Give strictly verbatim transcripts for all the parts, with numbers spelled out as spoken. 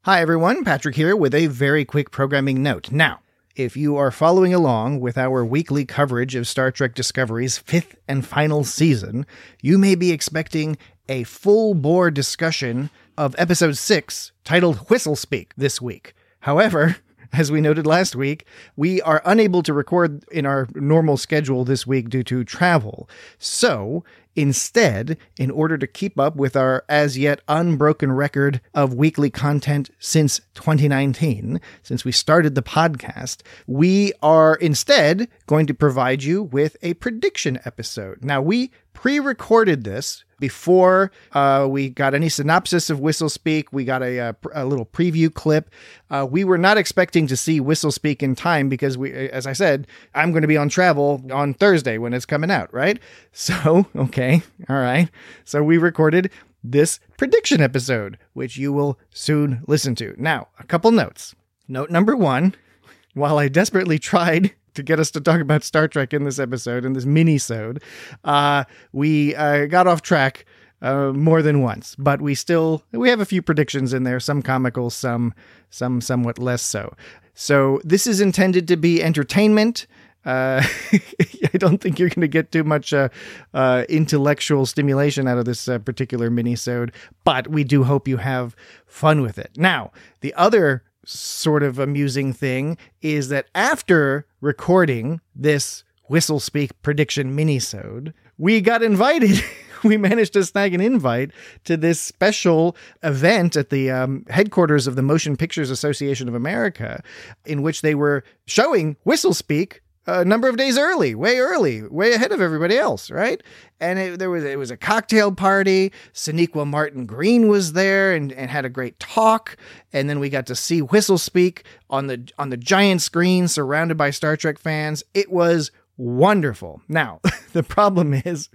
Hi, everyone. Patrick here with a very quick programming note. Now, if you are following along with our weekly coverage of Star Trek Discovery's fifth and final season, you may be expecting a full-bore discussion of Episode six, titled Whistle Speak, this week. However, as we noted last week, we are unable to record in our normal schedule this week due to travel. So, instead, in order to keep up with our as yet unbroken record of weekly content since twenty nineteen, since we started the podcast, we are instead going to provide you with a prediction episode. Now, we pre-recorded this before uh, we got any synopsis of Whistle Speak. We got a, a, a little preview clip. Uh, we were not expecting to see Whistle Speak in time because, we, as I said, I'm going to be on travel on Thursday when it's coming out, right? So, okay, all right. So we recorded this prediction episode, which you will soon listen to. Now, a couple notes. Note number one, while I desperately tried to get us to talk about Star Trek in this episode, in this mini-sode, uh, we uh, got off track uh, more than once, but we still, we have a few predictions in there, some comical, some, some somewhat less so. So this is intended to be entertainment. Uh, I don't think you're going to get too much uh, uh, intellectual stimulation out of this uh, particular mini-sode, but we do hope you have fun with it. Now, the other sort of amusing thing is that after recording this Whistle Speak prediction mini-sode, we got invited. We managed to snag an invite to this special event at the um, headquarters of the Motion Pictures Association of America, in which they were showing Whistle Speak a number of days early, way early, way ahead of everybody else, right? And it, there was it was a cocktail party. Sonequa Martin Green was there and, and had a great talk. And then we got to see Whistle Speak on the on the giant screen, surrounded by Star Trek fans. It was wonderful. Now, the problem is,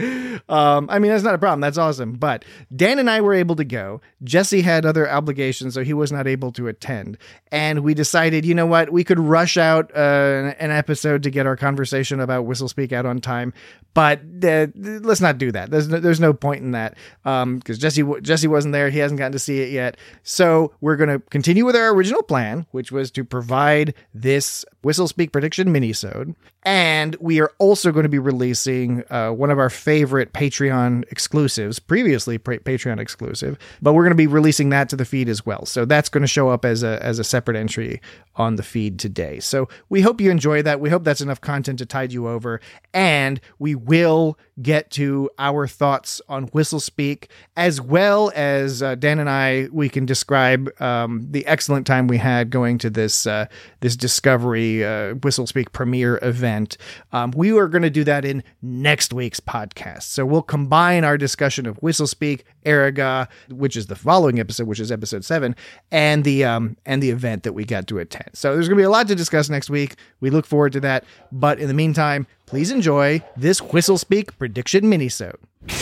um, I mean, that's not a problem. That's awesome. But Dan and I were able to go. Jesse had other obligations, so he was not able to attend. And we decided, you know what? We could rush out uh, an episode to get our conversation about Whistle Speak out on time. But uh, let's not do that. There's no, there's no point in that because um, Jesse Jesse wasn't there. He hasn't gotten to see it yet. So we're going to continue with our original plan, which was to provide this Whistle Speak prediction mini-sode. And we are also going to be releasing uh, one of our favorite Patreon exclusives, previously pa- Patreon exclusive, but we're going to be releasing that to the feed as well. So that's going to show up as a as a separate entry on the feed today. So we hope you enjoy that. We hope that's enough content to tide you over. And we will get to our thoughts on Whistle Speak, as well as uh, Dan and I, we can describe um, the excellent time we had going to this uh, this Discovery uh, Whistle Speak premiere event. Um, we are going to do that in next week's podcast. So we'll combine our discussion of Whistle Speak, Eriga, which is the following episode, which is episode seven, and the um, and the event that we got to attend. So there's going to be a lot to discuss next week. We look forward to that. But in the meantime, please enjoy this Whistle Speak prediction mini-sode.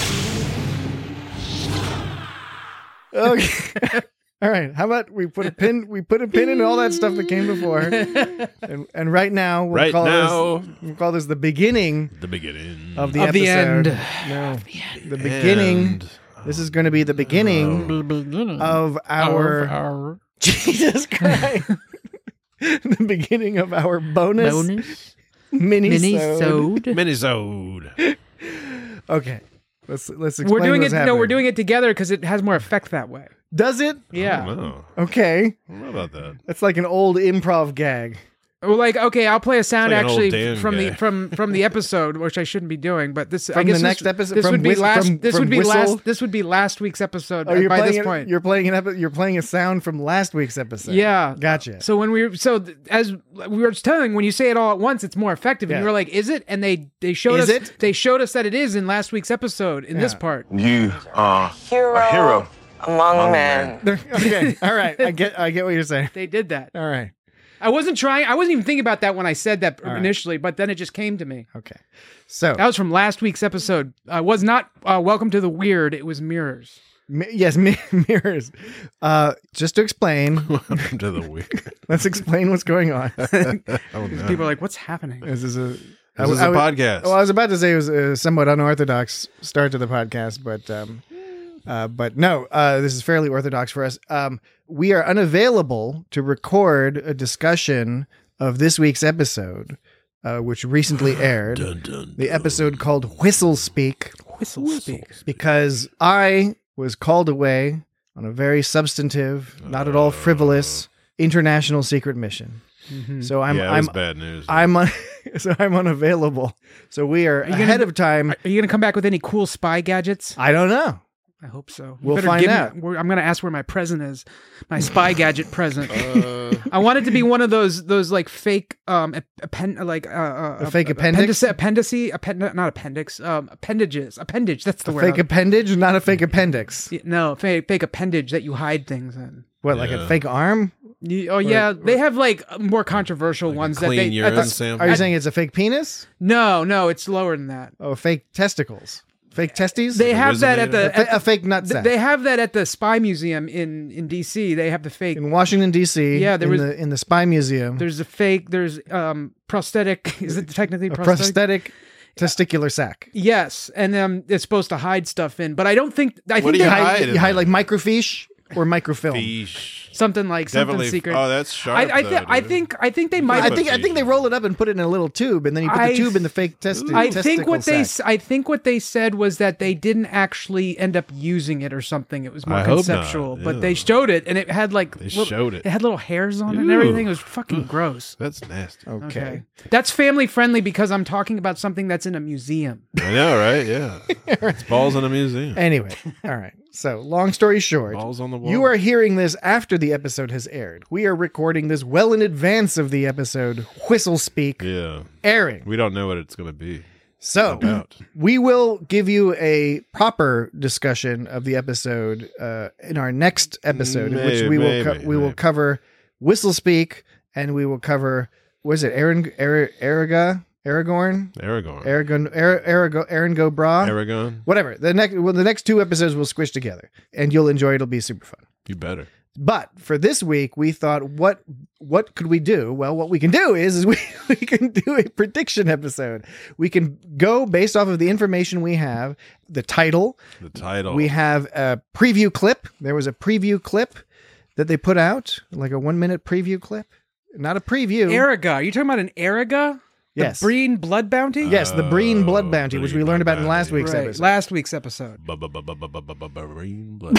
Okay. All right. How about we put a pin? We put a pin in all that stuff that came before, and, and right now we'll right call now, this we'll call this the beginning, the beginning of the of episode. the end. No, Of the end. the beginning. And, This is going to be the beginning of our, Of our Jesus Christ. The beginning of our bonus, bonus mini-sode. mini-sode. Minisode. Okay. Let's let's explain We're doing it. what's No, happening. we're doing it together because it has more effect that way. Does it? Yeah. Oh, Okay. I don't know about that. That's like an old improv gag. Well, like, okay, I'll play a sound It's like an old actually Dan from guy. the from from the episode, which I shouldn't be doing. But this, I From guess the this- next episode? This From would be whis- last. from- this from would be whistle? last. This would be last week's episode. Oh, you're by playing this it, point. You're playing an epi- You're playing a sound from last week's episode. Yeah. Gotcha. So when we were, so th- as we were just telling, when you say it all at once, it's more effective. And Yeah. you were like, "Is it?" And they they showed Is us. it? They showed us that it is in last week's episode in this Yeah. part. You are Hero, a hero. among, Among men. men. Okay. All right. I get. I get what you're saying. They did that. All right. I wasn't trying. I wasn't even thinking about that when I said that right. initially, but then it just came to me. Okay. So That was from last week's episode. Uh, was not uh, Welcome to the Weird. It was Mirrors. mi- yes, mi- mirrors. Uh, just to explain, Welcome to the weird. let's explain what's going on. Oh, no. People are like, "What's happening?" This is a. This is a was- podcast. Well, I was about to say it was a somewhat unorthodox start to the podcast, but um, Uh, but no, uh, this is fairly orthodox for us. Um, we are unavailable to record a discussion of this week's episode, uh, which recently aired. Dun, dun, The dun. episode called Whistle Speak, Whistle speak. because I was called away on a very substantive, not at all frivolous, international secret mission. Mhm. So I'm yeah, it I'm was bad news. I'm un- so I'm unavailable. So we are, Are you ahead gonna- of time. Are you going to come back with any cool spy gadgets? I don't know. I hope so. You We'll better find give me- out. where- I'm going to ask where my present is. My spy gadget present. Uh, I want it to be one of those those like fake um append like uh, uh A fake appendix? appendice append not appendix um appendages appendage that's the A word. fake appendage, not a fake appendix. Yeah, no fake fake appendage that you hide things in. What, like a Yeah. fake arm? You- oh yeah, they have like more controversial like a ones that clean they. urine I thought- sample. Are you I- saying it's a fake penis? no, no, it's lower than that. Oh, fake testicles? Fake testes? They Like a have that at resonator? the a, fa- at a fake nutsack. They have that at the Spy Museum in, in D C. They have the fake. in Washington D C. Yeah, there in was- the in the Spy Museum. There's a fake. There's um prosthetic. Is it technically a prosthetic? prosthetic testicular sac. Yes, and um, it's supposed to hide stuff in. But I don't think. I What think do you they Hide- hide you in hide there? like microfiche or microfilm. Fish. something like Definitely. something secret. Oh, that's sharp. I, I, though, th- I dude. think. I think they might. I put think I think they fiche. roll it up and put it in a little tube, and then you put I the tube in the fake testi- I testicle think what they. sac. s- I think what they said was that they didn't actually end up using it or something. It was more I hope not. conceptual, but they Ew. showed it, and it had like They little- showed it. It had little hairs on it and Ew. everything. It was fucking gross. That's nasty. Okay. Okay. That's family friendly because I'm talking about something that's in a museum. I know, right? Yeah. It's balls in a museum. Anyway, all right. So, long story short, Balls on the wall. you are hearing this after the episode has aired. We are recording this well in advance of the episode Whistle Speak Yeah. airing. We don't know what it's going to be. So, About. we will give you a proper discussion of the episode uh, in our next episode, in which Maybe, we will co- maybe, we will maybe. cover Whistle Speak, and we will cover was it Aaron Ar- Araga Aragorn Aragorn. Aragon Ar- Arago Aaron Go Bra Aragon. whatever the next well the next two episodes will squish together, and you'll enjoy it. It'll be super fun. You better. But for this week, we thought, what what could we do? Well, what we can do is, is we, we can do a prediction episode. We can go based off of the information we have, the title. The title. We have a preview clip. There was a preview clip that they put out, like a one minute preview clip. Not a preview. Araga. Are you talking about an Araga? The Yes. Breen blood bounty? Yes, the Breen Blood Oh, Bounty, which we Breen learned Blood about in last Bounty. week's Right, episode. last week's episode. Marine blood.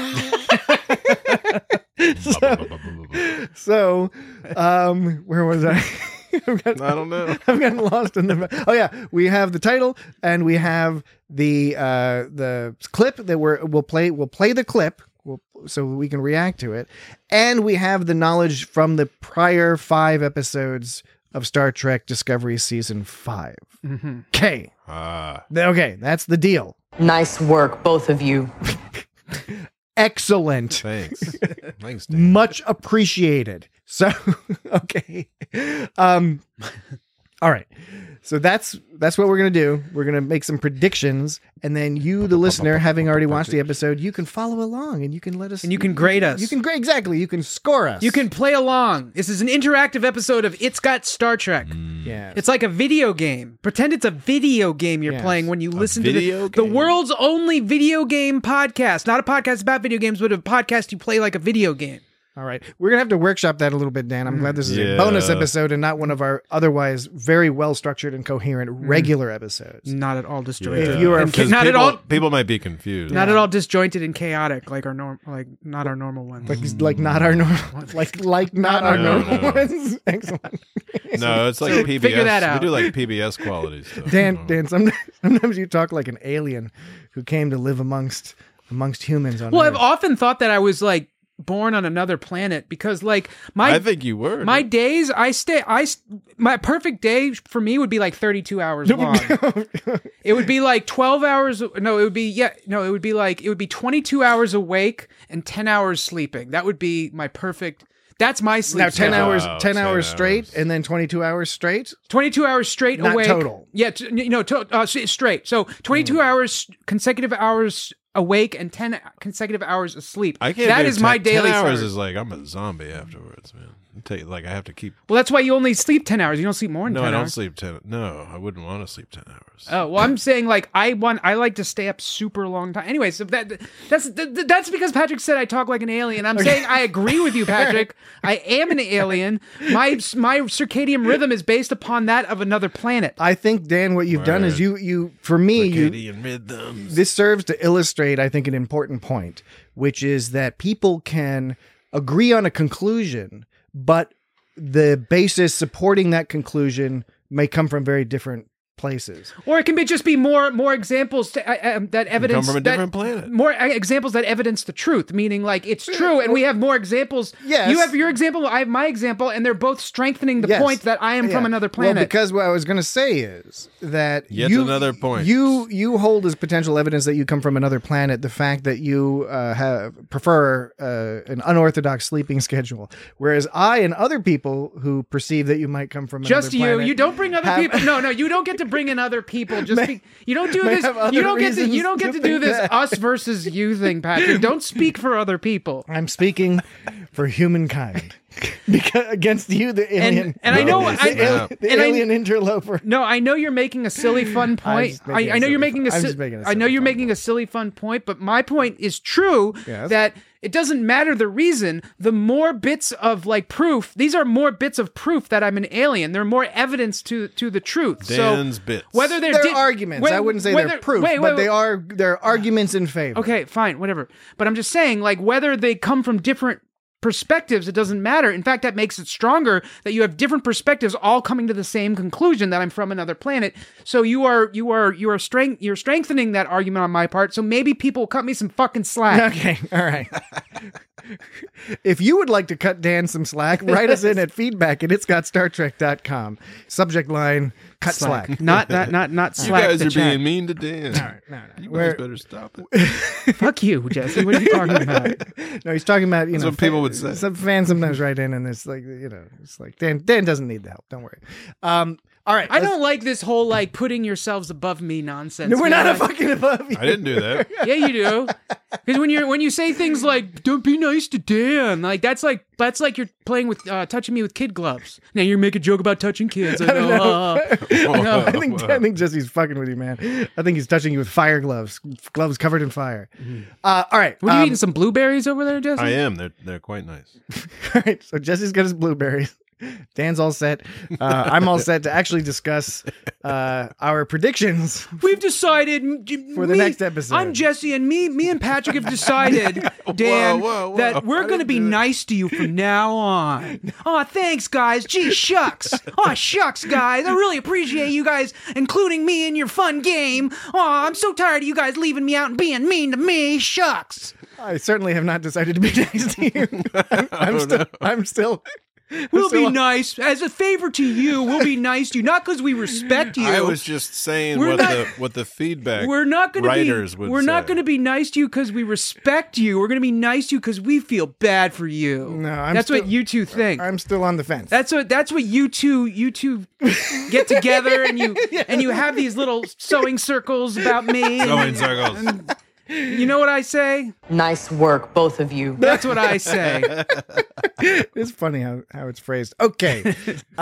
So, um, where was I? I've got- I don't know. I've gotten lost in the. Oh yeah, we have the title and we have the uh, the clip that we're we'll play. We'll play the clip we'll, so we can react to it, and we have the knowledge from the prior five episodes of Star Trek Discovery season five. Mm-hmm. Okay, Ah. okay, that's the deal. Nice work, both of you. Excellent. Thanks. Thanks, Dan. Much appreciated. So, okay. Um, all right. So that's that's what we're gonna do. We're gonna make some predictions, and then you, the listener, having already watched the episode, you can follow along and you can let us And you can grade us. You can grade exactly. You can score us. You can play along. This is an interactive episode of It's Got Star Trek. Yeah. It's like a video game. Pretend it's a video game you're Yes. playing when you listen to the, video the game? world's only video game podcast. Not a podcast about video games, but a podcast you play like a video game. All right. We're gonna have to workshop that a little bit, Dan. I'm glad this is a Yeah. bonus episode and not one of our otherwise very well structured and coherent regular episodes. Not at all disjointed. If you are- And Because not at people- all People might be confused. not at all disjointed and chaotic like our norm like not our normal ones. Like like not our normal like like not our No, normal no. ones. Excellent. No, it's like So P B S. figure that out. We do like P B S quality stuff. Dan, Oh. Dan, sometimes, sometimes you talk like an alien who came to live amongst amongst humans on Well, Earth. I've often thought that I was like born on another planet because like my I think you were. my days I stay I s- my perfect day for me would be like thirty-two hours long. It would be like twelve hours no it would be yeah no it would be like it would be twenty-two hours awake and ten hours sleeping. That would be my perfect that's my sleep now ten schedule. hours, Wow, ten ten hours straight, hours. and then twenty-two hours straight. twenty-two hours straight Not awake. total. Yeah, t- no, to- uh, s- straight. So twenty-two Hmm. hours consecutive hours awake and ten consecutive hours asleep. I can't. That do is my ten, daily ten hours start. is like I'm a zombie afterwards, man. I take like I have to keep. Well, that's why you only sleep ten hours. You don't sleep more than No, ten I don't hours. sleep ten. No, I wouldn't want to sleep ten hours. Oh well, I'm saying like I want I like to stay up super long time. Anyway, so that that's th- that's because Patrick said I talk like an alien. I'm saying I agree with you, Patrick. I am an alien. My my circadian rhythm is based upon that of another planet. I think, Dan, what you've done is Right. you you for me you Circadian rhythms. this serves to illustrate, I think, an important point, which is that people can agree on a conclusion, but the basis supporting that conclusion may come from very different places. Or it can be just be more more examples to, uh, um, that evidence come from a that- different planet. More uh, examples that evidence the truth, meaning like it's true, and we have more examples. Yes. You have your example, I have my example, and they're both strengthening the Yes. point that I am from Yeah. another planet. Well, because what I was going to say is that Yet you, another point. You you hold as potential evidence that you come from another planet the fact that you uh, have prefer uh, an unorthodox sleeping schedule, whereas I and other people who perceive that you might come from Just another you. planet You don't bring other have- people. No, no, you don't get to bring in other people. Just May- be, you don't do may this. have other You don't get to. You reasons don't get to to do think this that. us versus you thing, Patrick. Don't speak for other people. I'm speaking for humankind because against you, the alien, and I know- No, I- it's the, al- not. the and I- alien interloper. No, I know you're making a silly fun point. just making I, a I know silly you're making a. fun- I'm si- just making a I know silly you're fun making a silly fun point, but my point is true. Yes. That it doesn't matter the reason. The more bits of like proof, these are more bits of proof that I'm an alien. They're more evidence to to the truth. Dan's so bits. whether they're They're di- arguments. whe- I wouldn't say whether- they're proof, wait, but wait, they wait. are they're arguments in favor. Okay, fine, whatever. But I'm just saying, like, whether they come from different perspectives, it doesn't matter. In fact, that makes it stronger that you have different perspectives all coming to the same conclusion that I'm from another planet. So you are you are you are strength you're strengthening that argument on my part. So maybe people will cut me some fucking slack. Okay, all right. If you would like to cut Dan some slack, write us in at feedback at it's got star trek dot com. Subject line, cut slack. Not not not not You slack. guys the are chat. being mean to Dan. No, no. You We're- guys better stop it. Fuck you, Jesse. What are you talking about? No, he's talking about, you That's know, what people fa- would say. Some fans sometimes write in and it's like, you know, it's like, Dan Dan doesn't need the help. Don't worry. Um, all right. I let's- don't like this whole like putting yourselves above me nonsense. No, we're man. not a Like- fucking above you. I didn't do that. Yeah, you do. Because when you're when you say things like "Don't be nice to Dan," like that's like that's like you're playing with uh, touching me with kid gloves. Now you're making a joke about touching kids. I know. uh, Whoa, I think whoa. I think Jesse's fucking with you, man. I think he's touching you with fire gloves, gloves covered in fire. Uh, all right. what are you um, eating? Some blueberries over there, Jesse? I am. They're they're quite nice. All right, so Jesse's got his blueberries. Dan's all set. Uh, I'm all set to actually discuss uh, our predictions. We've decided For the next episode. I'm Jesse, and me, me and Patrick have decided, Dan, whoa, whoa. that we're I going to didn't be do that. nice to you from now on. Oh, thanks, guys. Gee, shucks. Oh, shucks, guys. I really appreciate you guys including me in your fun game. Oh, I'm so tired of you guys leaving me out and being mean to me. Shucks. I certainly have not decided to be nice to you. I'm, I'm still. I'm still. We'll still- be nice. As a favor to you, we'll be nice to you. Not because we respect you. I was just saying We're what not- the what the feedback We're not going to writers be. would We're not say. going to be nice to you because we respect you. We're going to be nice to you because we feel bad for you. No, I'm that's still- what you two think. I'm still on the fence. that's what. That's what you two. You two get together and you and you have these little sewing circles about me. Go and- in circles. you know what I say? Nice work, both of you. That's what I say. It's funny how, how it's phrased. Okay.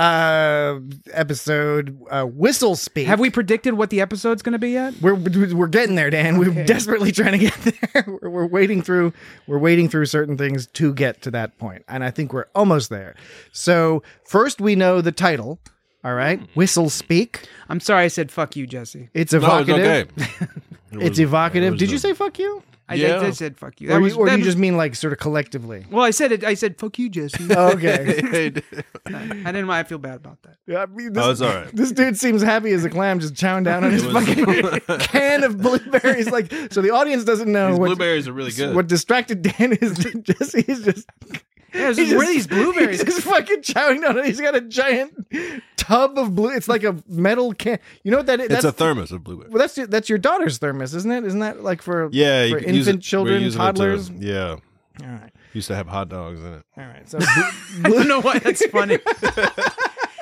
uh, episode uh, Whistle Speak. Have we predicted what the episode's going to be yet? We're we're getting there, Dan. We're Okay. desperately trying to get there. We're, we're waiting through we're waiting through certain things to get to that point, and I think we're almost there. So first, we know the title. All right, Whistle Speak. I'm sorry I said fuck you, Jesse. It's No, it's evocative. okay. It It's was- evocative. it was Did you a- say fuck you? I, Yeah. I, I said fuck you. Or, That you- was, or do that you was- just mean like sort of collectively? well, I said it. I said fuck you, Jesse. Oh, okay. I didn't mind. I feel bad about that. Yeah, I mean, this, Oh, it's all right. This dude seems happy as a clam, just chowing down on his It was- fucking can of blueberries. Like, so the audience doesn't know These what, blueberries are really good. what distracted Dan is. Jesse is just. Yeah, he's where are these blueberries? He's just fucking chowing down on it. He's got a giant tub of blue. It's like a metal can. You know what that is? It's That's, a thermos of blueberries. well, that's your, that's your daughter's thermos, isn't it? Isn't that like for Yeah, you for can use infant it- children, we're using it to- toddlers? yeah, All right, used to have hot dogs in it. all right. So I don't know why that's funny.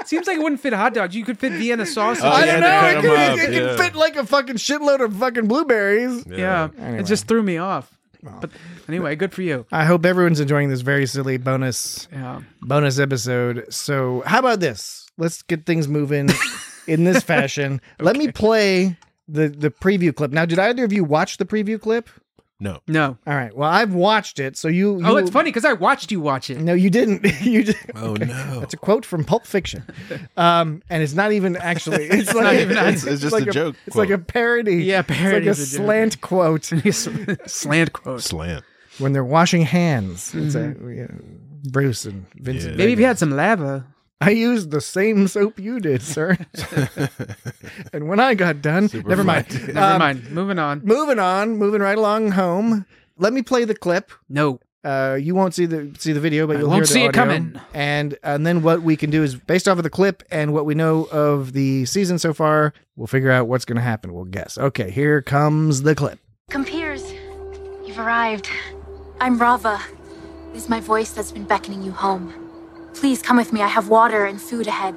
Seems like it wouldn't fit hot dogs. You could fit Vienna sausage. Oh, I yeah, don't they know. cut It, 'em could, up, it, it yeah. can fit like a fucking shitload of fucking blueberries. Yeah, Anyway. it just threw me off. But anyway, good for you. I hope everyone's enjoying this very silly bonus Yeah. bonus episode. So, how about this? Let's get things moving in this fashion. Let me play the the preview clip. Now, did either of you watch the preview clip? No. No. All right. Well, I've watched it. So you, you Oh, it's funny because I watched you watch it. No, you didn't. you did. Oh no. That's a quote from Pulp Fiction, um, and it's not even actually. It's, like not even- It's, it's just like a joke. It's like a parody. Yeah, parody It's is like a a joke. slant quote Slant quote. slant. when they're washing hands. It's a, you know, Bruce and Vincent. Yeah. Maybe if you had some lava. I used the same soap you did, sir. And when I got done, Super never mind. fun. Never Um, mind. Moving on. Moving on, moving right along home. Let me play the clip. No. Uh, you won't see the see the video, but I you'll won't hear the see it audio. coming. And and then what we can do is, based off of the clip and what we know of the season so far, we'll figure out what's going to happen. We'll guess. Okay, here comes the clip. Compeers, you've arrived. I'm Rava. It is my voice that's been beckoning you home. Please come with me. I have water and food ahead.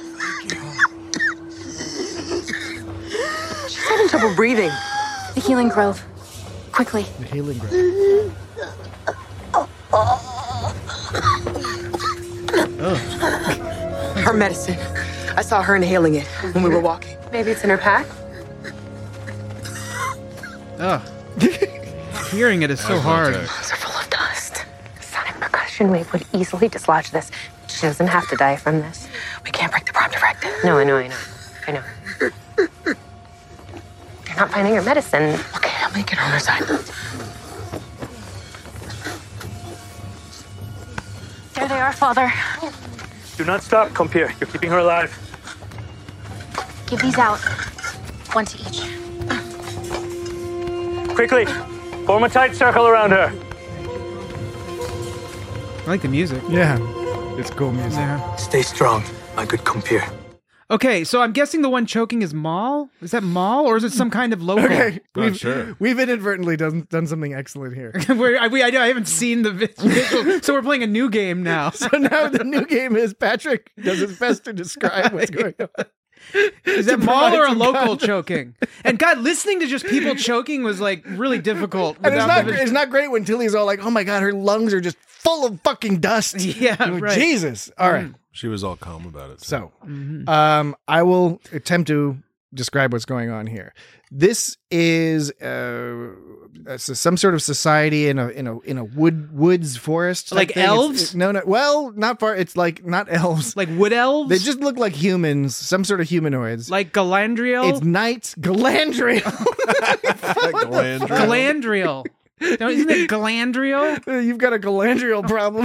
She's having trouble breathing. The Healing Grove. Quickly. The healing grove. Her medicine. I saw her inhaling it when we were walking. Maybe it's in her pack. Ugh. Hearing it is so hard. Those are full of dust. A sonic percussion wave would easily dislodge this. She doesn't have to die from this. We can't break the prime directive. No, I know, I know. I know. They're not finding her medicine. Okay, I'll make it on her side. There they are, Father. Do not stop, Compeer. You're keeping her alive. Give these out. One to each. Quickly, form a tight circle around her. I like the music. Yeah, it's cool music. Yeah. Stay strong, my good Compeer. Okay, so I'm guessing the one choking is Maul? Is that Maul, or is it some kind of local? Okay, Not we've, sure. we've inadvertently done done something excellent here. Where, I, we, I, I haven't seen the vi- visual, so we're playing a new game now. So now the new game is Patrick does his best to describe what's going on. Is that to Maul provide or a some local context. choking? And God, listening to just people choking was like really difficult. And it's without not the vis- it's not great when Tilly's all like, "Oh my god, her lungs are just full of fucking dust." Yeah, You're like, right. Jesus. All right. She was all calm about it. So, Mhm. um, I will attempt to describe what's going on here. This is uh, it's a- some sort of society in a in a in a wood woods forest, type Like thing. It's- elves? it- no, no. Well, not far. It's like not elves. Like wood elves? They just look like humans, some sort of humanoids. like Galandriel? It's night. Galandriel. Galandriel. Galandriel. No, isn't it Galandriel? You've got a Galandriel problem.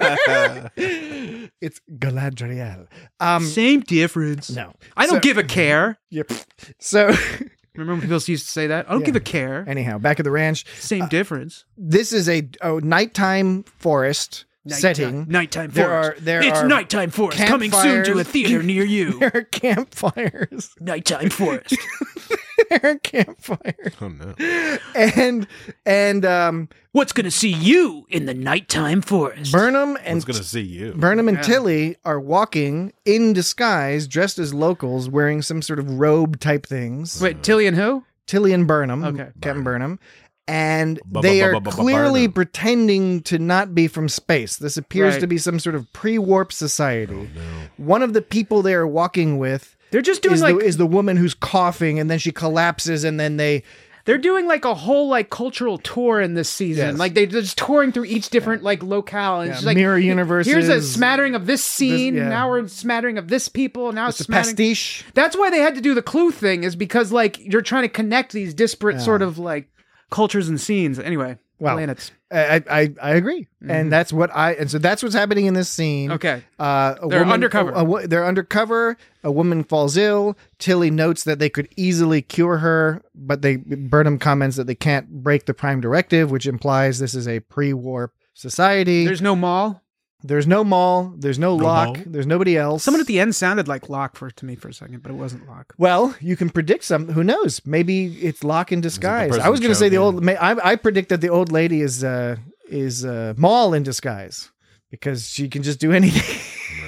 It's Galadriel. Um, Same difference. no, I don't So- give a care. Yep. So, Remember when people used to say that? I don't Yeah. give a care. anyhow, back at the ranch. Same difference. This is a, a nighttime forest setting. Nighttime There forest. are- there it's are nighttime forest coming soon to a campfires. theater near you. There are campfires. Nighttime forest. There are campfires. Oh no. And and um, What's gonna see you in the nighttime forest? Burnham I and was gonna see you. Burnham and Yeah. Tilly are walking in disguise, dressed as locals, wearing some sort of robe type things. Wait, Tilly and who? Tilly and Burnham, Okay. Captain Burnham, and Bu- they bu- are bu- bu- bu- clearly Burnham. pretending to not be from space. This appears Right. to be some sort of pre-warp society. No. One of the people they are walking with They're just doing is, like the, is the woman who's coughing, and then she collapses, and then they they're doing like a whole like cultural tour in this season. Yes. Like they're just touring through each different like locale. And Yeah, it's just like mirror universes. Here's a smattering of this scene. yeah. Now we're smattering of this people. Now it's, it's a smattering. pastiche. That's why they had to do the clue thing, is because like you're trying to connect these disparate sort of like cultures and scenes. Anyway, Well, planets. I I, I agree, and that's what I and so that's what's happening in this scene. Mm-hmm. Okay. Uh, a They're woman- undercover. a- a wo- they're undercover. A woman falls ill. Tilly notes that they could easily cure her, but they Burnham comments that they can't break the Prime Directive, which implies this is a pre-warp society. There's, There's no mall. no Maul. There's no, No Locke. Maul? There's nobody else. Someone at the end sounded like Locke for to me for a second, but it wasn't Locke. Well, you can predict something. Who knows? Maybe it's Locke in disguise. person I was going to say the choking? old. ma- I, I predict that the old lady is uh, is uh, Maul in disguise because she can just do anything.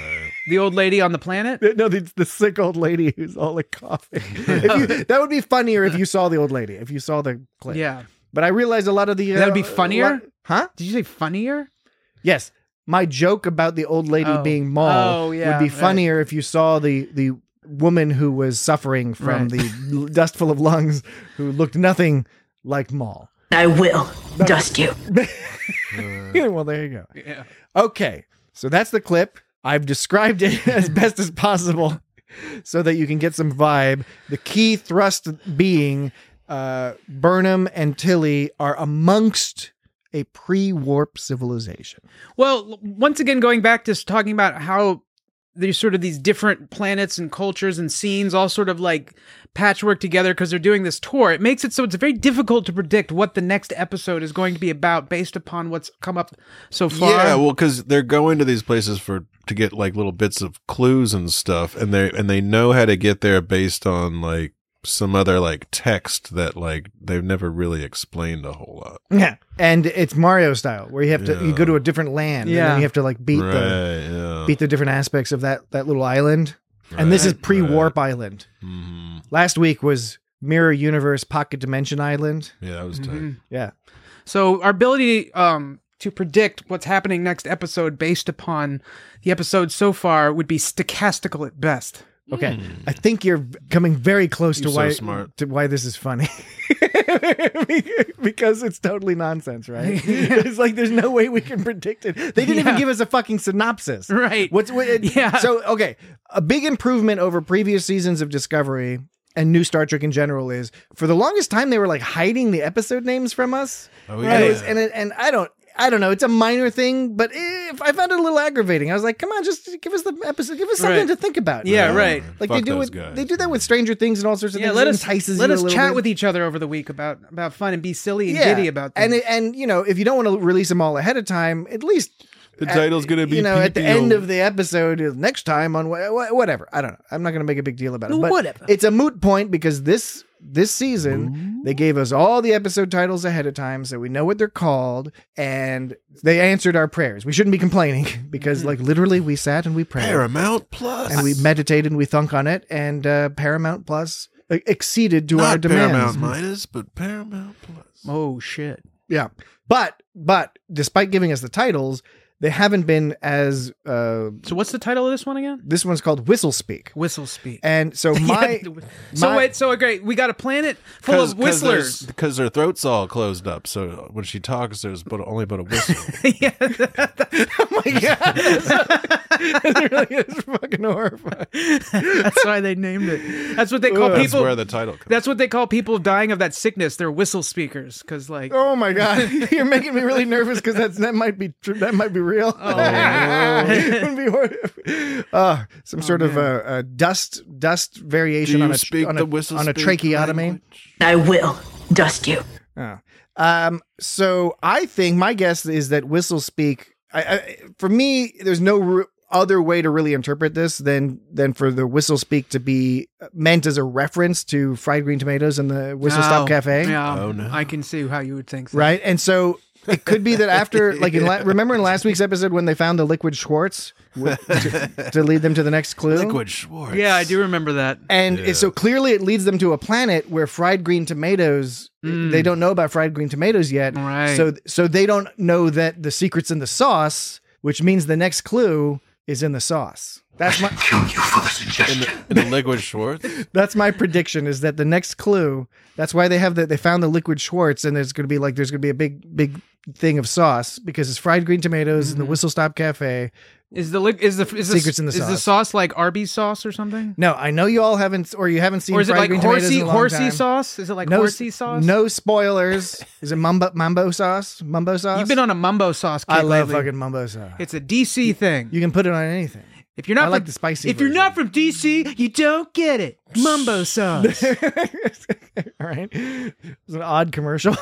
The old lady on the planet? No, the, the sick old lady who's all like coughing. If you, that would be funnier if you saw the old lady, if you saw the clip. Yeah. But I realized a lot of the... Uh, That would be funnier? lot- huh? Did you say funnier? Yes. My joke about the old lady Oh. being Maul Oh, yeah, would be right. funnier if you saw the, the woman who was suffering from Right. the dust full of lungs who looked nothing like Maul. I will dust you. Well, there you go. Yeah. Okay, so that's the clip. I've described it as best as possible so that you can get some vibe. The key thrust being uh, Burnham and Tilly are amongst a pre-warp civilization. Well, once again, going back to talking about how there's sort of these different planets and cultures and scenes all sort of like patchwork together because they're doing this tour. It makes it so it's very difficult to predict what the next episode is going to be about based upon what's come up so far. Yeah, well, because they're going to these places for to get like little bits of clues and stuff, and they and they know how to get there based on like some other like text that like they've never really explained a whole lot. Yeah, and it's Mario style where you have to you Yeah. go to a different land, and Yeah. then you have to like beat right? the Yeah. beat the different aspects of that that little island. And this is Right, pre-warp island. hmm Last week was Mirror Universe Pocket Dimension Island. Yeah, that was tight. Mhm. Yeah. So our ability um, to predict what's happening next episode based upon the episode so far would be stochastical at best. Okay, I think you're coming very close to You're so why smart. to why this is funny, because it's totally nonsense, right? It's like there's no way we can predict it. They didn't even Yeah. give us a fucking synopsis, Right. What's what, Yeah. So okay, a big improvement over previous seasons of Discovery and new Star Trek in general is for the longest time they were like hiding the episode names from us. Oh, And yeah. it was- and it, and I don't. I don't know. It's a minor thing, but if I found it a little aggravating. I was like, "Come on, just give us the episode. Give us something Right. to think about." Yeah, you know? right. Like Fuck they do those with guys. they do that with Stranger Things and all sorts of Yeah, things. let It us entices let you a us little chat bit. with each other over the week about about fun and be silly and yeah. giddy about and things. it, and you know if you don't want to release them all ahead of time, at least The at- title's gonna be you know at the P P O. end of the episode is next time on wha- wha- whatever. I don't know. I'm not going to make a big deal about it. But Whatever. It's a moot point because this this season they gave us all the episode titles ahead of time, so we know what they're called, and they answered our prayers. We shouldn't be complaining because like literally we sat and we prayed. Paramount Plus, And we meditated and we thunk on it, and uh, Paramount Plus uh, exceeded to Not our demands. Paramount Minus, but Paramount Plus. Oh shit. Yeah, but but despite giving us the titles, they haven't been as. Uh, So what's the title of this one again? this one's called Whistle Speak, Whistle Speak. and so my. so my- wait, so great. We got a planet full of whistlers. because their throat's all closed up. So when she talks, there's but only but a whistle. yeah. Oh my god, it really is fucking horrifying. That's why they named it. That's what they call Ugh. That's people. where the title comes. That's what they call people dying of that sickness. They're whistle speakers because, like, Oh my god, you're making me really nervous because that's that might be true. That might be real. Oh, It would be hor- uh, some sort of uh, uh, dust dust Do variation you on a speak on the a, whistle on a speak tracheotomy. language? I will dust you. Oh. Um, so I think my guess is that whistle speak. I, I, for me, there's no r- other way to really interpret this than than for the whistle speak to be meant as a reference to fried green tomatoes and the Whistle Stop Oh, Cafe, Yeah, Oh, no. I can see how you would think so. right? And so it could be that after, like, in la- remember in last week's episode when they found the liquid Schwartz with, to, to lead them to the next clue. Liquid Schwartz. Yeah, I do remember that. And Yeah. so clearly it leads them to a planet where fried green tomatoes, they don't know about fried green tomatoes yet. Right. So so they don't know that the secret's in the sauce, which means the next clue is in the sauce. That's my Kill you for the suggestion. In the Liquid Schwartz. that's my prediction is that the next clue, that's why they have the they found the liquid Schwartz, and there's gonna be like there's gonna be a big big thing of sauce because it's fried green tomatoes in the Whistle Stop Cafe. Is the li- is the is the, Secrets in the is the sauce. sauce like Arby's sauce or something? No, I know you all haven't or you haven't seen Or is it fried like green tomatoes horsey in a long horsey time. sauce? Is it like No, horsey sauce? No spoilers. Is it mumbo mambo sauce? Mumbo sauce? You've been on a mumbo sauce kick I love lately. fucking mumbo sauce. It's a D C thing. You can put it on anything. If you're not I like from, the spicy If you're version. not from D C, you don't get it. Mumbo sauce. All right. It's an odd commercial.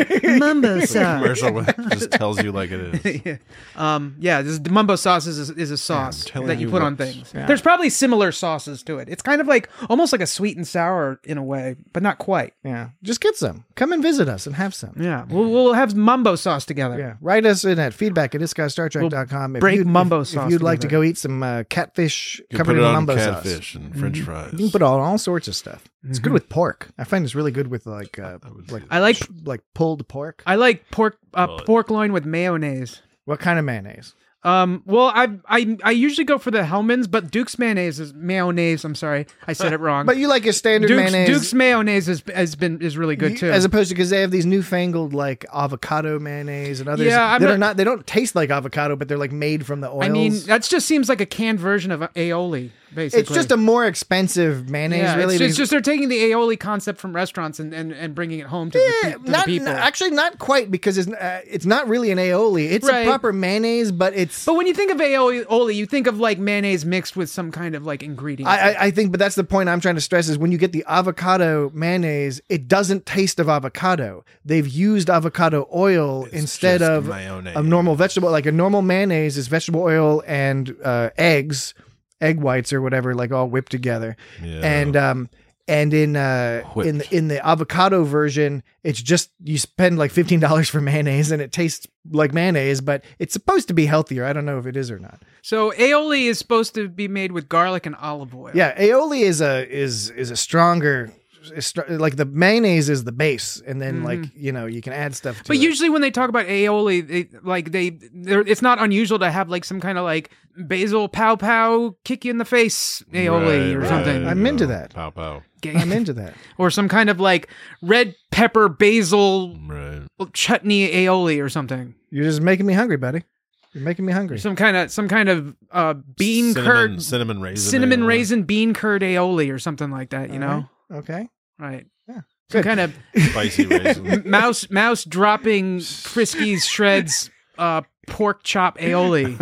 Mumbo The sauce. commercial just tells you like it is. yeah. Um, yeah, this the mumbo sauce is a, is a sauce telling that you you put on what's- things. Yeah. There's probably similar sauces to it. It's kind of like almost like a sweet and sour in a way, but not quite. Yeah. Just get some. Come and visit us and have some. Yeah, we'll we'll have mumbo sauce together. Yeah. Write us in at feedback at iskai star trek dot com. If break you'd- mumbo if, sauce If you'd like to together. go eat some uh, catfish You can covered put in it on mumbo sauce. catfish and French fries. You can put on all sorts of stuff. It's good with pork. I find it's really good with like uh, like I like like pulled pork. I like pork uh, Well, pork loin with mayonnaise. What kind of mayonnaise? Um, well, I I I usually go for the Hellman's, but Duke's mayonnaise is mayonnaise. I'm sorry, I said it wrong. But you like your standard Duke's, mayonnaise. Duke's mayonnaise is, has been is really good You- too. As opposed to because they have these newfangled like avocado mayonnaise and others Yeah, I'm that not- are not. They don't taste like avocado, but they're like made from the oils. I mean, that just seems like a canned version of aioli. Basically, it's just a more expensive mayonnaise. yeah, really, It's just, because- just they're taking the aioli concept from restaurants and, and, and bringing it home to, the, Yeah, pe- to the not, people. not- actually not quite because it's uh, it's not really an aioli. It's Right. a proper mayonnaise, but it's. But when you think of aioli, you think of like mayonnaise mixed with some kind of like ingredient. I, I- I think, but that's the point I'm trying to stress is when you get the avocado mayonnaise, it doesn't taste of avocado. They've used avocado oil instead just of mayonnaise. a normal vegetable. Like a normal mayonnaise is vegetable oil and uh, eggs, egg whites or whatever, like all whipped together. Yeah. And um, and in uh, Whipped. in the, in the avocado version, it's just you spend like fifteen dollars for mayonnaise and it tastes like mayonnaise, but it's supposed to be healthier. I don't know if it is or not. so aioli is supposed to be made with garlic and olive oil. Yeah, aioli is a is is a stronger, is str- like the mayonnaise is the base, and then like you know you can add stuff. to Mm-hmm. But it. usually when they talk about aioli, they, like they, they're, it's not unusual to have like some kind of like basil pow pow kick you in the face aioli Right, or something, right. I'm into that. Pow pow. I'm into that. or some kind of like red pepper basil Right. chutney aioli or something. You're just making me hungry, buddy. You're making me hungry. Some kind of some kind of uh, bean cinnamon, curd, cinnamon raisin. cinnamon ale. raisin bean curd aioli or something like that. You know, Okay. right? Yeah. Some Good. kind of Spicy raisin. mouse mouse dropping Friskies shreds uh, pork chop aioli.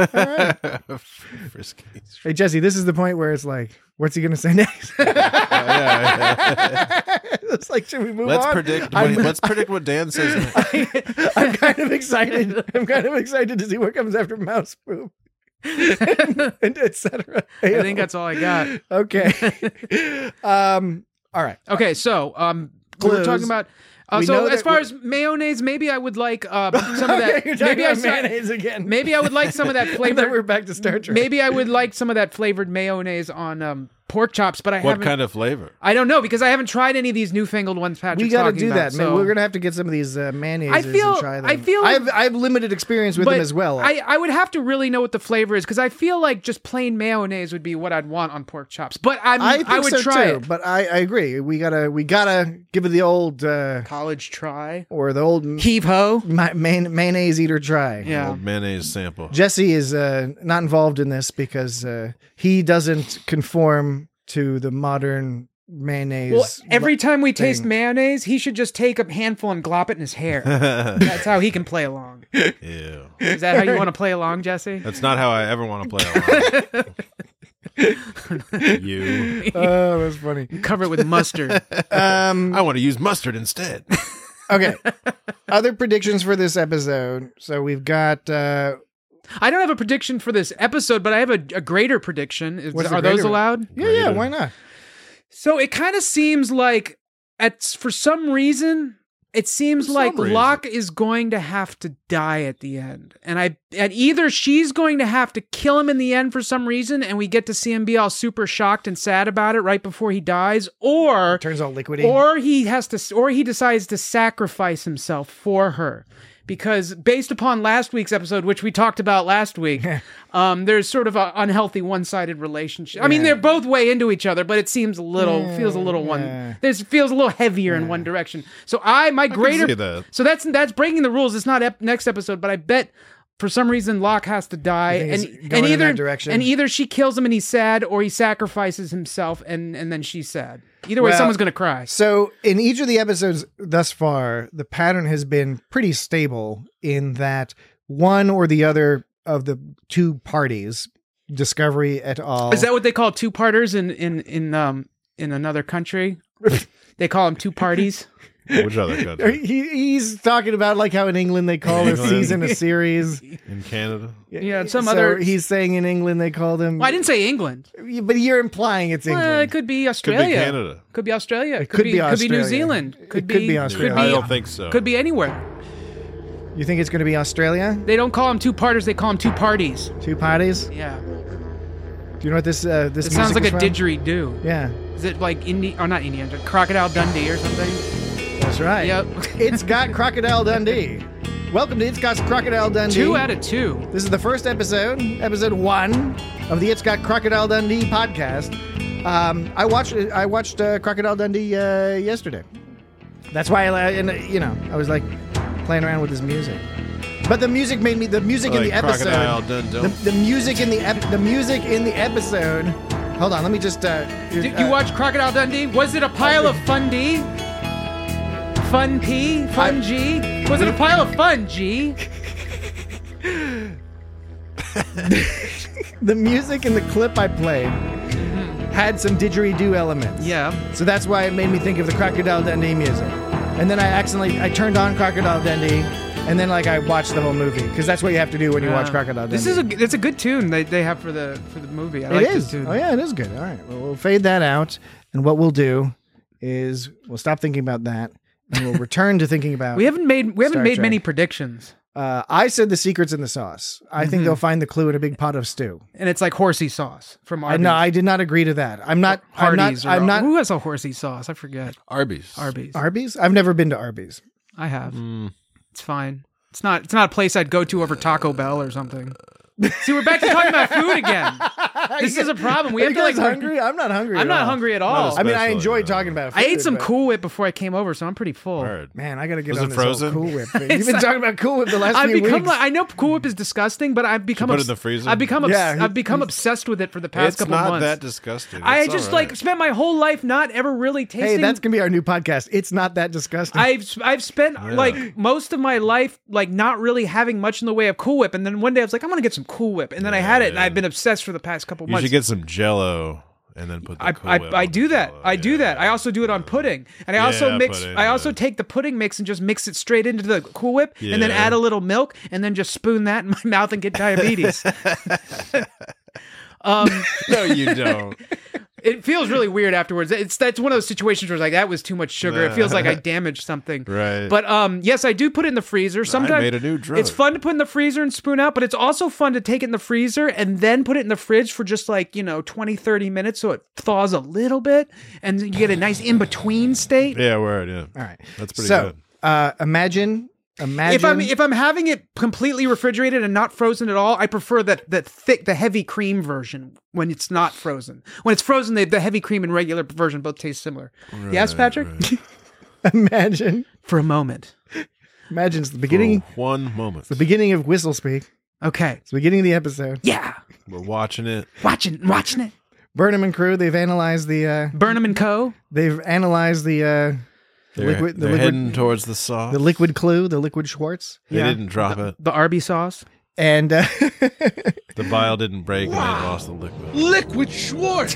Frisky. Hey Jesse, this is the point where it's like, what's he gonna say next? It's like, should we move Let's on? predict. I'm, Wait, let's predict what Dan says. next. I'm kind of excited. I'm kind of excited to see what comes after mouse poop. and, and et cetera. I think that's all I got. Okay. um. All right. Okay, so um, we were Clues. talking about. Uh, We so know as that far we- as mayonnaise, maybe I would like uh, some of that. Okay, you're talking maybe I about saw- mayonnaise again. Maybe I would like some of that I thought flavored. we were back to Star Trek. Maybe I would like some of that flavored mayonnaise on um, pork chops, but I What haven't. kind of flavor? I don't know because I haven't tried any of these newfangled ones. Patrick's we got to talking do about, that, man. so- We're gonna have to get some of these uh, mayonnaises I feel- and try them. I feel- I have, I have limited experience with but them as well. I, I would have to really know what the flavor is because I feel like just plain mayonnaise would be what I'd want on pork chops. But I'm, I I, think would so try too, it. but I, I agree. We gotta we gotta give it the old uh, College try. or the old Heave ho. ma- man- mayonnaise eater try. Yeah. Old mayonnaise sample. Jesse is uh, not involved in this because uh, he doesn't conform to the modern mayonnaise. Well, every time we taste thing. mayonnaise, he should just take a handful and glop it in his hair. That's how he can play along. Ew. Is that how you want to play along, Jesse? That's not how I ever want to play along. You. Oh, that's funny. Cover it with mustard. Um, I want to use mustard instead. okay. Other predictions for this episode. So we've got. Uh, I don't have a prediction for this episode, but I have a, a greater prediction. Is, What's the are those greater one? allowed? yeah, yeah. Greater. Why not? So it kind of seems like, at for some reason, it seems For like some reason. Locke is going to have to die at the end, and I and either she's going to have to kill him in the end for some reason, and we get to see him be all super shocked and sad about it right before he dies, or Turns all liquidy. or he has to, or he decides to sacrifice himself for her. Because based upon last week's episode, which we talked about last week, um, there's sort of an unhealthy one-sided relationship. I mean, Yeah. they're both way into each other, but it seems a little, Yeah, feels a little yeah. one. There's feels a little heavier in one direction. So I, my greater, see that. so that's that's breaking the rules. It's not ep- next episode, but I bet for some reason Locke has to die, You think and it's going and in either that direction? and either she kills him and he's sad, or he sacrifices himself and and then she's sad. Either way, Well, someone's gonna cry. So, in each of the episodes thus far, the pattern has been pretty stable in that one or the other of the two parties, Discovery et al. Is that what they call two-parters in in in um in another country. They call them two parties. Which other country? He, he's talking about like how in England they call a England. season a series. In Canada? Yeah, some so other. He's saying in England they call them. Well, I didn't say England. But you're implying it's England. Well, it could be Could Australia. be Canada. Could be Australia. It could be Could be New Australia. Zealand. It Could could be be Australia. Could be, I don't think so. Could be anywhere. You think it's going to be Australia? They don't call them two parters. They call them two parties. Two parties? Yeah. Do you know what this uh, this It sounds like music a is from? didgeridoo. Yeah, Is it like Indi or not Indiana? Crocodile Dundee or something? that's right. Yep. It's got Crocodile Dundee. Welcome to It's Got Crocodile Dundee. Two out of two. This is the first episode, episode one of the It's Got Crocodile Dundee podcast. Um, I watched I watched uh, Crocodile Dundee uh, yesterday. That's why I and uh, you know I was like playing around with his music. But the music made me the music in Like the episode. Crocodile Dundee. The, the music in the ep- the music in the episode. Hold on, let me just. Uh, Did uh, you watch Crocodile Dundee? Was it a pile of fun D? Fun P? Fun I- G? Was it a pile of fun G? The music in the clip I played had some didgeridoo elements. Yeah. So that's why it made me think of the Crocodile Dundee music. And then I accidentally I turned on Crocodile Dundee, and then like I watched the whole movie because that's what you have to do when you watch Uh, Crocodile Dundee. This is a it's a good tune they, they have for the for the movie. I It like is. this tune. Oh yeah, it is good. All right, well, we'll fade that out, and what we'll do is we'll stop thinking about that, and we'll return to thinking about. We haven't made we haven't Star made Trek. many predictions, Uh, I said the secret's in the sauce. I think they'll find the clue in a big pot of stew. and it's like horsey sauce from I Arby's. no, I did not agree to that. I'm not. I'm not. Hardee's. or- I'm not. Who has a horsey sauce? I forget. Arby's. Arby's. Arby's. I've never been to Arby's. I have. Mm. It's fine. It's not. It's not a place I'd go to over Taco Bell or something. See, we're back to talking about food again. This is a problem. We Are have you to like. guys hungry? I'm not hungry. I'm at not all. hungry at all. Not I mean, I Especially, enjoyed no. talking about. I ate food, some but- Cool Whip before I came over, so I'm pretty full. Word. Man, I gotta get Was on it this frozen? old Cool Whip. thing. You've been talking about Cool Whip the last I've few become weeks. like I know Cool Whip is disgusting, but I've become put it obs- in the freezer? I've become obs- Yeah, he- I've become obsessed with it for the past It's couple not months. that disgusting. I It's just all right. like spent my whole life not ever really tasting. Hey, that's gonna be our new podcast. It's not that disgusting. I've I've spent like most of my life like not really having much in the way of Cool Whip, and then one day I was like, I'm gonna get some Cool Whip, and then I had it, and I've been obsessed for the past couple You months. should get some Jello and then put the I, Cool I, Whip I on do the that. Jell-O. I do Yeah. that. I also do it on pudding, and I also Yeah, mix. pudding, I also yeah. take the pudding mix and just mix it straight into the Cool Whip, and then Yeah. add a little milk, and then just spoon that in my mouth and get diabetes. um, No, you don't. it feels really weird afterwards. It's that's one of those situations where it's like that was too much sugar. It feels like I damaged something. Right. But um, yes, I do put it in the freezer. Sometimes made a new drug. it's fun to put in the freezer and spoon out, but it's also fun to take it in the freezer and then put it in the fridge for just like, you know, twenty, thirty minutes so it thaws a little bit and you get a nice in-between state. Yeah, word. Yeah. All right. That's pretty so, good. uh, imagine, imagine. If I'm if I'm having it completely refrigerated and not frozen at all, I prefer that that thick, the heavy cream version when it's not frozen. When it's frozen, the, the heavy cream and regular version both taste similar. yes, Patrick? imagine, For a moment. imagine it's the beginning. For one moment. The beginning of Whistle Speak. Okay. It's the beginning of the episode. Yeah. We're watching it. Watching watching it. Burnham and crew. They've analyzed the. Uh, Burnham and Co. they've analyzed the. Uh, the They're, liquid. The they're liquid. heading towards the sauce. The liquid clue. The liquid Schwartz. They Yeah. didn't drop it. The Arby sauce. And uh, The vial didn't break and they lost the liquid. Liquid Schwartz.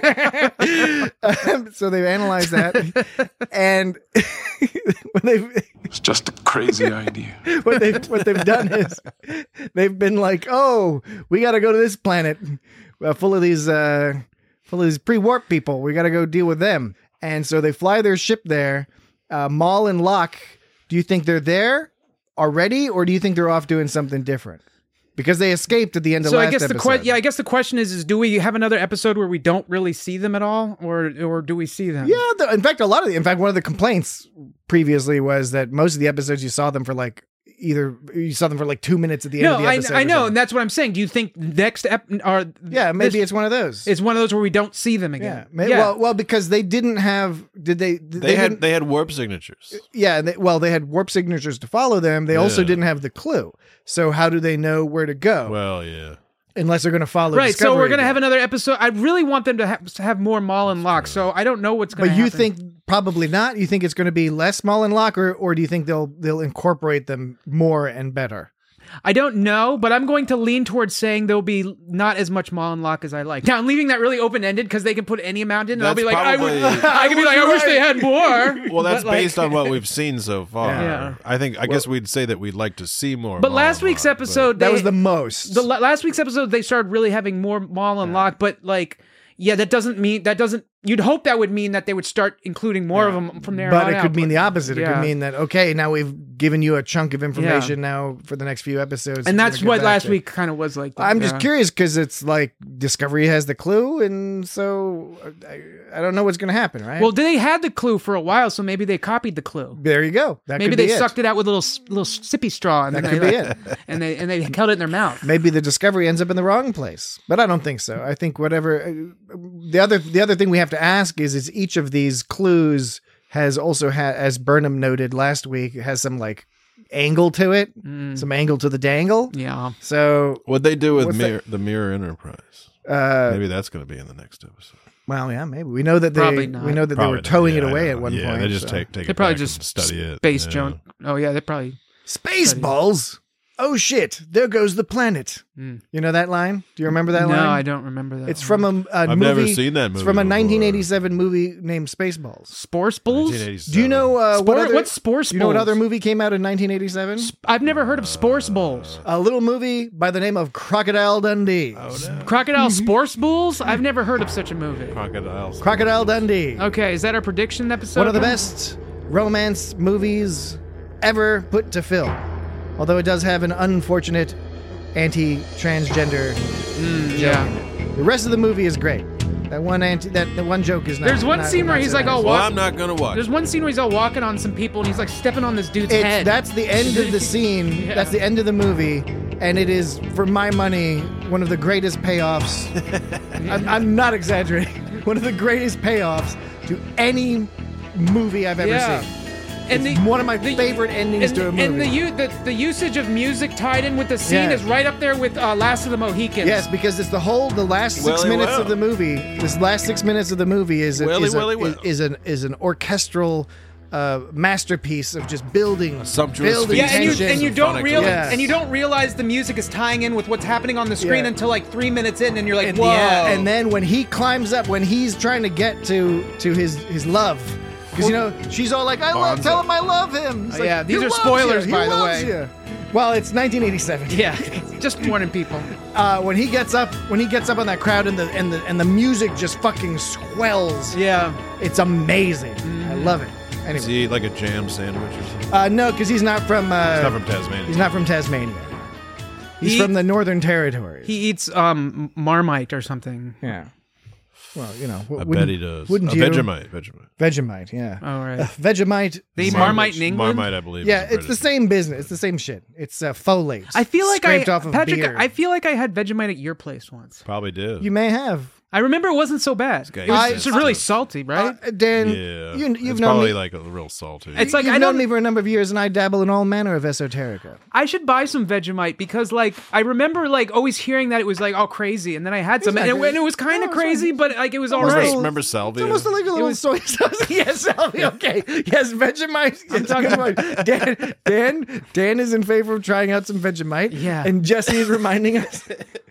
um, so they've analyzed that, and what they've It's just a crazy idea. what they've what they've done is they've been like, oh, we got to go to this planet uh, full of these uh, full of these pre-warp people. We got to go deal with them, and so they fly their ship there. Uh, Maul and Locke, do you think they're there already, or do you think they're off doing something different? Because they escaped at the end of So last I guess the episode. que- yeah, I guess the question is: is do we have another episode where we don't really see them at all, or or do we see them? Yeah, the, in fact, a lot of the, in fact, one of the complaints previously was that most of the episodes you saw them for like either you saw them for like two minutes at the end No, of the I, episode. I or know, something. and that's what I'm saying. Do you think next ep or Yeah, maybe this- it's one of those. it's one of those where we don't see them yeah, again? may, Well, well, because they didn't have. Did they? Did They, had didn't- they had warp signatures. Yeah. They, well, they had warp signatures to follow them. They also Yeah. didn't have the clue. So how do they know where to go? Well, yeah. Unless they're going to follow. right. So Discovery we're gonna again. have another episode. I really want them to, ha- to have more Maul and Locke. So I don't know what's going to But you happen. think probably not. You think it's going to be less Maul and Locke, or or do you think they'll they'll incorporate them more and better? I don't know, but I'm going to lean towards saying there'll be not as much Malin-Lok as I like. Now I'm leaving that really open ended because they can put any amount in, and That's I'll be like, probably- I, would, I can be like, I wish they had more. Well, that's But, like- based on what we've seen so far. Yeah. I think. I guess we'd say that we'd like to see more. But last Malin-Lok, week's but- episode, That they- was the most. The la- last week's episode, they started really having more Malin-Lok, but like, yeah, that doesn't mean that doesn't. You'd hope that would mean that they would start including more of them from there but on it out. could mean the opposite. It Yeah. could mean that, okay, now we've given you a chunk of information now for the next few episodes. and that's We're gonna what get back last to- week kind of was like. I'm just yeah. curious because it's like Discovery has the clue, and so I, I don't know what's going to happen, right? Well, they had the clue for a while, so maybe they copied the clue. there you go. That Maybe could they be it. sucked it out with a little little sippy straw, and That then could they, be like- it. and they and they held it in their mouth. Maybe the Discovery ends up in the wrong place, but I don't think so. I think whatever uh, the other the other thing we have to ask is is each of these clues has also had, as Burnham noted last week, has some like angle to it, some angle to the dangle. Yeah. So What'd they do with What's mirror, the Mirror Enterprise? uh, Maybe that's going to be in the next episode. well, yeah, maybe we know that they Probably not. we know that Probably they were not. towing Yeah, it I away know. at one yeah, point. they just so. take take They it probably back just and study it. Space yeah. junk. Oh yeah, they probably. Spaceballs. Oh shit! There goes the planet. Mm. You know that line? Do you remember that No, line? I don't remember that. It's one. from a, a I've movie. never seen that It's movie from a before. nineteen eighty-seven movie named Spaceballs. Sporce Bulls. nineteen eighty-seven. Do you know uh, what Spor- other, what's Sporce Do you know what Bulls? other movie came out in nineteen eighty-seven? I've never heard of Sporce Bulls. A little movie by the name of Crocodile Dundee. Oh, no. Crocodile Sporce Bulls? I've never heard of such a movie. Crocodiles. Crocodile Dundee. Okay, is that our prediction episode? One of the best romance movies ever put to film. Although it does have an unfortunate anti-transgender Mm, joke yeah. in it. The rest of the movie is great. That one anti that the one joke is not. There's one not- scene where not he's so like, nice. "Oh, Well, walk." I'm not going to watch. There's one scene where he's all walking on some people and he's like stepping on this dude's It's, head. that's the end of the scene. Yeah. That's the end of the movie, and it is, for my money, one of the greatest payoffs. I'm, I'm not exaggerating. One of the greatest payoffs to any movie I've ever Yeah. seen. and It's one of my favorite endings and, to a movie. And the, u- the the usage of music tied in with the scene Yeah. is right up there with uh, Last of the Mohicans. Yes, because it's the whole the last six Willy minutes Will. of the movie. This last six minutes of the movie is a, Willy is, a, Willy is, Will. is an is an orchestral uh, masterpiece of just building, sumptuous building Yeah, and you tension. and you don't real Yeah. and you don't realize the music is tying in with what's happening on the screen Yeah. until like three minutes in, and you're like, and, whoa. yeah, and then when he climbs up, when he's trying to get to to his his love, because you know she's all like, "I love, Bonzo. tell him I love him." It's Uh, like, yeah, these "He are loves spoilers, you. He by the loves way. you." Well, it's nineteen eighty-seven. yeah, just warning people. Uh, when he gets up, when he gets up on that crowd, and the and the and the music just fucking swells. Yeah, It's amazing. I love it. Is Anyway, he eat like a jam sandwich or something? uh, no, because he's not from. Uh, He's not from Tasmania. He's not from Tasmania. He's He- from the Northern Territories. he eats um Marmite or something. yeah. Well, you know, I wouldn't- bet he does. Wouldn't a you? Vegemite. Vegemite. Vegemite, yeah. All right. Vegemite. They eat Mar- Marmite in England? Marmite, I believe. Yeah, is a it's the British- same business. It's the same shit. It's uh, folate. I feel like I scraped off of Patrick. beer. I feel like I had Vegemite at your place once. Probably did. You may have. I remember it wasn't so bad. guy It was eats just really stuff. salty, right? Uh, Dan, yeah. you, you've it's known probably me. like a real salty. It's like you've I known don't. me for a number of years, and I dabble in all manner of esoterica. I should buy some Vegemite because, like, I remember like always hearing that it was like all crazy, and then I had some, not and it, crazy. and it was kind of No, it's crazy, fine. but like it was all Almost right. like- Remember It's salvia? almost like a little was- soy sauce. Yes, Sally, okay. Yes, Vegemite. I'm talking about Dan. Dan. Dan is in favor of trying out some Vegemite. Yeah. And Jesse is reminding us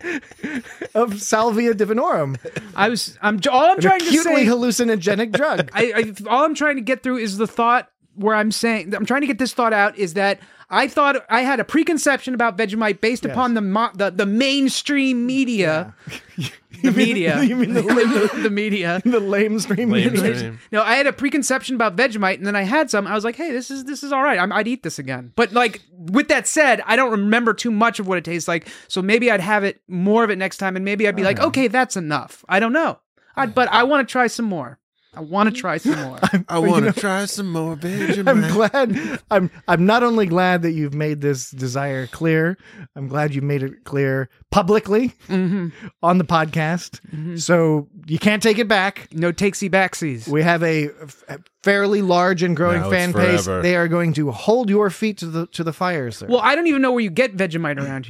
of Salvia divinorum, I was. I'm all I'm an trying to acutely say. hallucinogenic drug. I, I all I'm trying to get through is the thought where I'm saying I'm trying to get this thought out is that I thought I had a preconception about Vegemite based Yes. upon the, mo- the the mainstream media, the media, You mean the, the, the media. the lame stream? Lame media? stream. No, I had a preconception about Vegemite, and then I had some. I was like, "Hey, this is this is all right. I'm, I'd eat this again." But like with that said, I don't remember too much of what it tastes like, so maybe I'd have it more of it next time, and maybe I'd be like, "Okay, that's enough." I don't know, I, but I want to try some more. I want to try some more. I want to try some more Vegemite. I'm glad. I'm. I'm not only glad that you've made this desire clear. I'm glad you made it clear publicly Mm-hmm. on the podcast, so you can't take it back. No takesy backsies. We have a, f- fairly large and growing Now it's fan base. forever. They are going to hold your feet to the to the fire, sir. Well, I don't even know where you get Vegemite around here.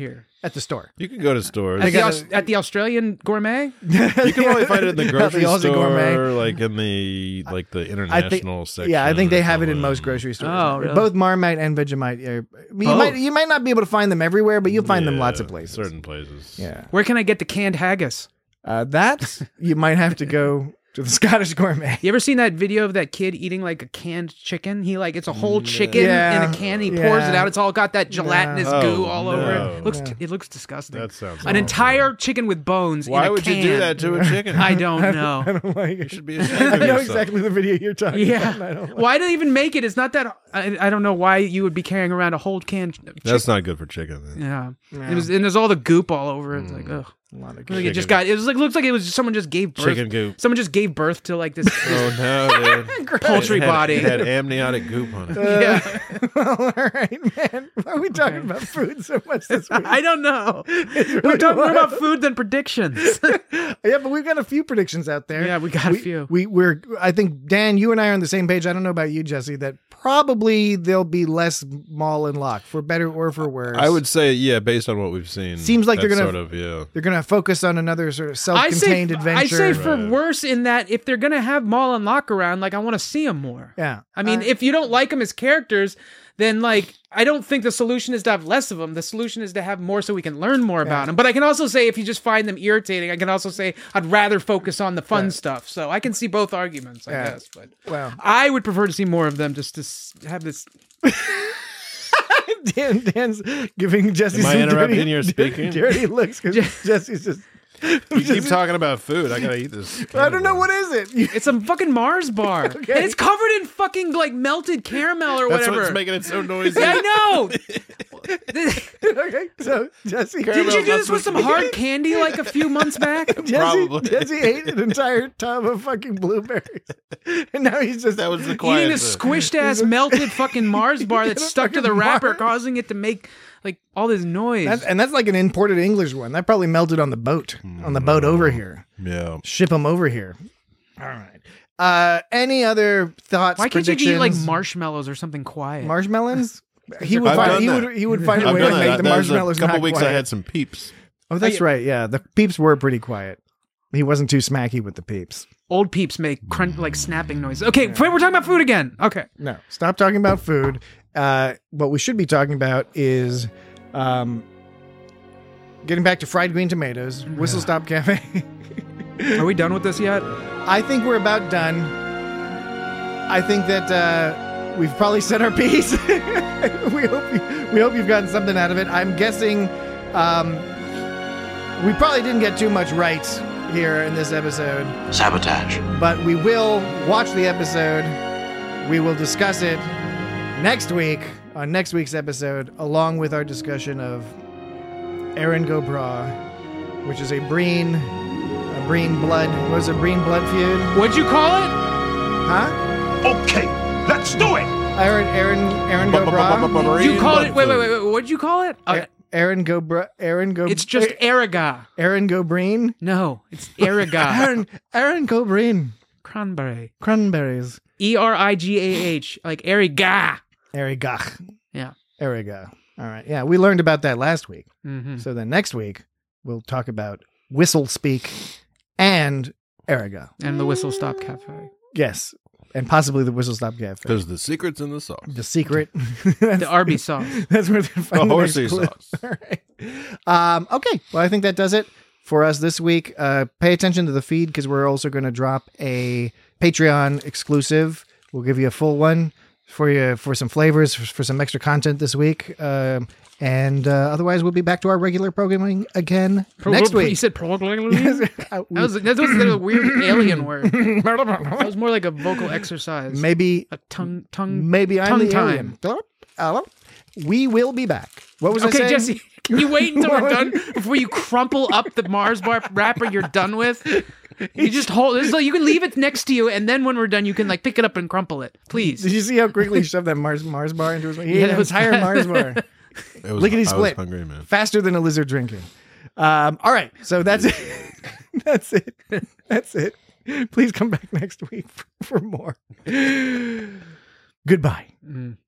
at the store. You can go to stores. At the, gotta- Aus- at the Australian Gourmet? You can probably find it in the At the grocery Aussie store, Gourmet. like in the like the I think, international section. yeah, I think they have it in or most something. grocery stores. Oh, really? Both Marmite and Vegemite. Are, you Both? might you might not be able to find them everywhere, but you'll find them Yeah, lots of places. Certain places. Yeah, Where can I get the canned haggis? uh, that you might have to go to the Scottish Gourmet. You ever seen that video of that kid eating like a canned chicken? He like it's a whole chicken Yeah. in a can. He pours it Yeah. out. It's all got that gelatinous Oh, goo all over no. it. Looks Yeah. it looks disgusting. That sounds An awful. entire chicken with bones. Why in a would you do can. that to a chicken? I don't know. I don't like You it. should be ashamed I of know yourself. exactly the video you're talking about. and I Yeah. don't like Why do they even make it? It's not that. I, I don't know why you would be carrying around a whole can. Chicken. That's not good for chicken. Then. Yeah. Yeah. It was, and there's all the goop all over it. It's like, ugh. a lot of Like it just Chicken. got. It was like looks like it was just, someone just gave birth. Chicken goop. Someone just gave birth to like this, Oh no, dude. poultry It had- body. It had amniotic goop on it. yeah. well, all right, man. Why are we talking about food so much this week? I don't know. really We're talking more wild. about food than predictions. Yeah, but we've got a few predictions out there. Yeah, we got a we, few. We we're I think Dan, you and I are on the same page. I don't know about you, Jesse, that probably there'll be less Maul and Locke, for better or for worse. I would say, yeah, based on what we've seen, Seems like they're that's gonna- sort of yeah. They're gonna focus on another sort of I say, self-contained adventure. I say for Right. worse in that if they're gonna have Maul and Locke around, like I want to see them more. yeah. I mean, Uh, if you don't like them as characters, then like I don't think the solution is to have less of them. The solution is to have more so we can learn more about them. But I can also say if you just find them irritating, I can also say I'd rather focus on the fun stuff. So I can see both arguments, I Yeah. guess. But Well. I would prefer to see more of them just to s- have this. Dan, Dan's giving Jesse Am I some interrupting dirty, your speaking? dirty looks because Jesse's just. You keep talking about food. I gotta eat this. I don't know what is it. You- It's a fucking Mars bar, Okay. and it's covered in fucking like melted caramel or That's whatever. what's making it so noisy. Yeah, I know. okay, so Jesse, Did you do not this with some hard candy like a few months back? Jesse, Probably. Jesse ate an entire tub of fucking blueberries, and now he's just That was the Eating quiet. a squished ass melted fucking Mars bar that's Eating a stuck to the fucking wrapper, Mars? causing it to make like all this noise. That's, and that's like an imported English one. That probably melted on the boat, on the boat over here. Yeah. Ship them over here. All right. Uh, any other thoughts? Why can't you eat like predictions? marshmallows or something quiet? Marshmallows? He would I've find done he that. would he would find a I've way done to that. make the That was marshmallows a couple not weeks quiet. I had some peeps. Oh, that's right. Yeah, the peeps were pretty quiet. He wasn't too smacky with the peeps. Old peeps make crunch like snapping noises. Okay, we're talking about food again. Okay. No, stop talking about food. Uh, what we should be talking about is um, getting back to fried green tomatoes, Whistle Stop Cafe. Are we done with this yet? I think we're about done. I think that uh, we've probably said our piece. we hope you, we hope you've gotten something out of it. I'm guessing um, we probably didn't get too much right here in this episode, Sabotage. but we will watch the episode. We will discuss it next week on next week's episode, along with our discussion of Aaron Go Bra, which is a Breen, a Breen blood. What was a Breen blood feud? What'd you call it? Huh? Okay, let's do it! Aaron, Aaron, Aaron Go Bra. You called it. Wait, wait, wait, wait. What'd you call it? Uh, A- Aaron Go Bra. Aaron Go. it's just A- Eriga. Aaron Go Breen. No, it's Eriga. Aaron, Aaron Go Breen. Cranberry. Cranberries. E R I G A H. Like Eriga. Erigach. Yeah. Eriga. All right. Yeah, we learned about that last week. Mm-hmm. So then next week we'll talk about Whistle Speak and Eriga. And the Whistle Stop Cafe. Yes, and possibly the Whistle Stop Cafe. There's the secrets in the sauce. The secret. The Arby's sauce. That's where they find The the next horsey clue. sauce. All right. Um, okay. Well, I think that does it for us this week. Uh, pay attention to the feed because we're also going to drop a Patreon exclusive. We'll give you a full one for you for some flavors, for, for some extra content this week. Um, and uh, otherwise, we'll be back to our regular programming again next You week. said probably. Uh, That was, that was a weird alien word. That was more like a vocal exercise. maybe, A tongue, tongue. maybe I'm tongue the time. alien. We will be back. What was I Okay, saying? Jesse, can you wait until we're done before you crumple up the Mars bar wrapper you're done with? You just hold this. Like you can leave it next to you, and then when we're done, you can like pick it up and crumple it, please. Did you see how quickly he shoved that Mars Mars bar into his mouth? He Yeah, ate that an was entire fast. Mars bar. It was, Lickety I split. was hungry, man. Faster than a lizard drinking. Um, all right, so that's it. That's it. That's it. Please come back next week for, for more. Goodbye. Mm.